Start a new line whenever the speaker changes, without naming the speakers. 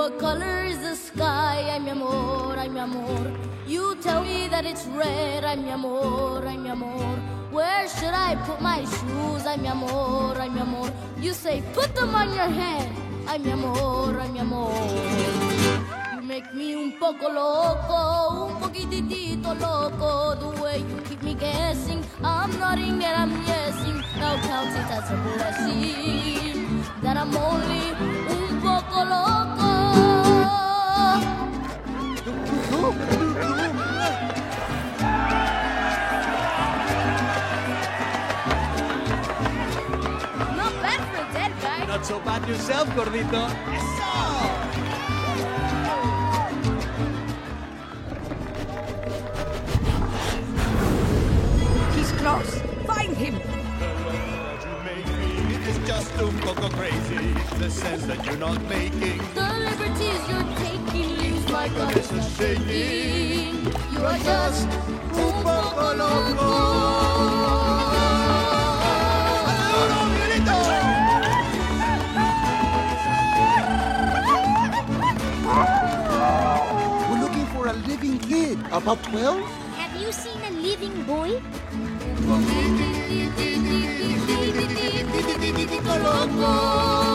What color is the sky? Ay, mi amor, ay, mi amor. You tell me that it's red. Ay, mi amor, ay, mi amor. Where should I put my shoes? Ay, mi amor, ay, mi amor. You say, put them on your head. Ay, mi amor, ay, mi amor. You make me un poco loco, un poquitito loco. The way you keep me guessing, I'm nodding and I'm yesing. Now count it as a blessing that I'm only un poco loco. Not bad for a dead guy.
Not so bad yourself, gordito.
He's close. Find him.
It's just un poco crazy, the sense that you're not making.
The liberties you're taking leaves my gut
This is shaking.
You are just un poco loco.
We're looking for a living kid, about 12?
Have you seen a living boy?
Loco.